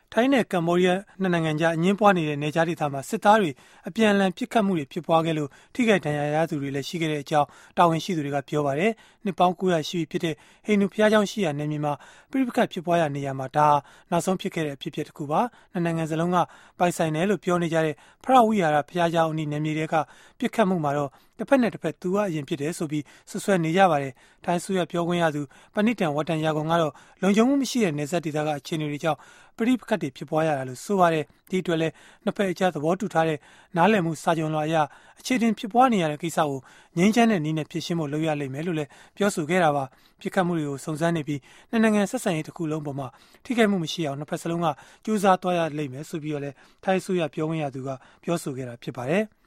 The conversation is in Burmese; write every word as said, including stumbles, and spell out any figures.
ထိုင်းနဲ့ကမ္ဘောဒီးယားနှစ်နိုင်ငံကြားအငင်းပွားနေတဲ့နယ်ခြားဒေသမှာစစ်သားတွေအပြန်အလှန်ပစ်ခတ်မှုတွေဖြစ်ပွားခဲ့လို့ထိခိုက်ဒဏ်ရာရသူတွေလည်းရှိခဲ့တဲ့အကြောင်းတာဝန်ရှိသူတွေကပြောပါတယ်။နှစ်ပေါင်း၉ရာရှိပြီဖြစ်တဲ့ဟိန္ဒူဘုရားကျောင်းရှိရာနယ်မြေမှာပြိပခတ်ဖြစ်ပွားရာနေရာမှာဒါနောက်ဆုံးဖြစ်ခဲ့တဲ့အဖြစ်အပျက်တစ်ခုပါ။နှစ်နိုင်ငံစလုံးကပိုင်ဆိုင်တယ်လို့ပြောနေကြတဲ့ဖရဝိဟာရဘုရားကျောင်းအနီးနယ်မြေတွေကပစ်ခတ်မှုမှာတော့တစ်ဖက်နဲ့တစ်ဖက်သူကအရင်ဖြစ်တယ်ဆိုပြီးဆွဆွဲနေကြပါတယ်။ထိုင်းဆိုရပြောခွင့်ရသူပဏိတန်ဝတ္တန်ယာကွန်ကတော့လုံခြုံမှုမရှိတဲ့နယ်စပ်ဒေသကအခြေအနေတွေကြောင့်ပြိပခတ်တွေဖြစ်ပွားရတာလို့ဆိုပါတယ်။ဒီအတွက်လည်းနှစ်ဖက်အကြားသဘောတူထားတဲ့နားလည်မှုစာချုပ်လွှာအရအခြေတင်ဖြစ်ပွားနေရတဲ့ကိစ္စကိုငြိမ်းချမ်းတဲ့နည်းနဲ့ဖြေရှင်းဖို့လုပ်ရလိမ့်မယ်လို့လည်းပြောဆိုခဲ့တာပါ။ပြစ်ခတ်မှုတွေကိုစုံစမ်းနေပြီးနှစ်နိုင်ငံဆက်ဆံရေးတစ်ခုလုံးပေါ်မှာထိခိုက်မှုမရှိအောင်နှစ်ဖက်စလုံးကကြိုးစားသွားရလိမ့်မယ်ဆိုပြီးတော့လည်းထိုင်းဆိုရပြောခွင့်ရသူကပြောဆိုခဲ့တာဖြစ်ပါတယ်။